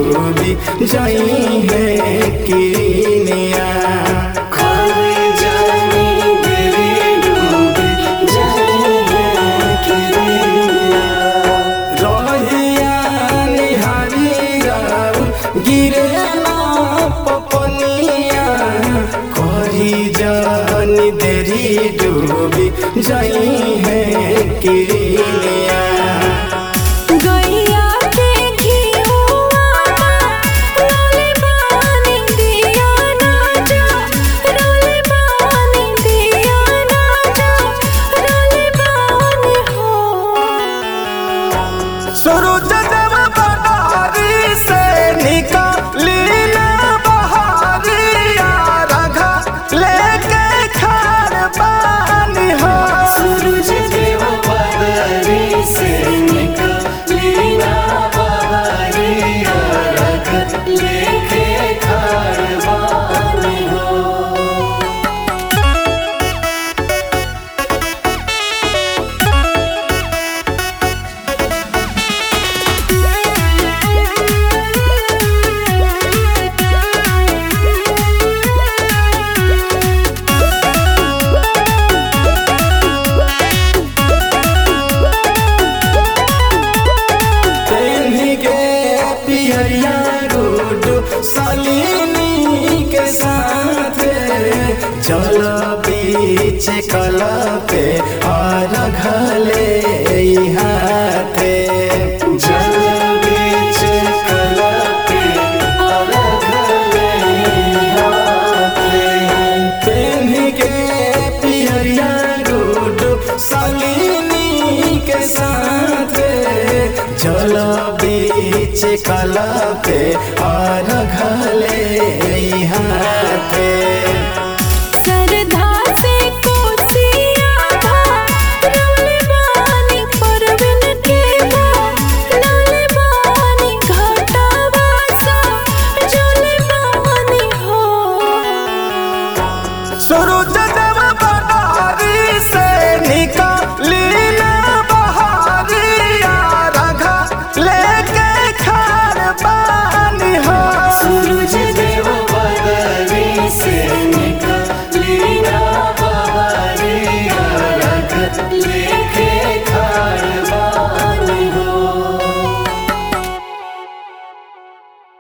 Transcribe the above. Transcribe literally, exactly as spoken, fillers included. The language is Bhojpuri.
डूबी जाई है किनिया। जानी देरी डूबी जाई है किनिया। गैया के घिउवा रोले बानी दिया ना जा, रोले बानी दिया ना जा, रोले बानी हो। सूरज देव बनारी से निकाली ना बहारिया रघा लेके खार बानी हो। सूरज देव बनारी से निकाली ना बहारिया रघा लेके खार बानी हो। सालिनी के साथ चल बीच कला पे और घले हाथे। जल बीच कला पे और घले हाथे। पेन्ही के पियरिया गुडू सालिनी के साथ चल बीच कला पे और घले हाथे।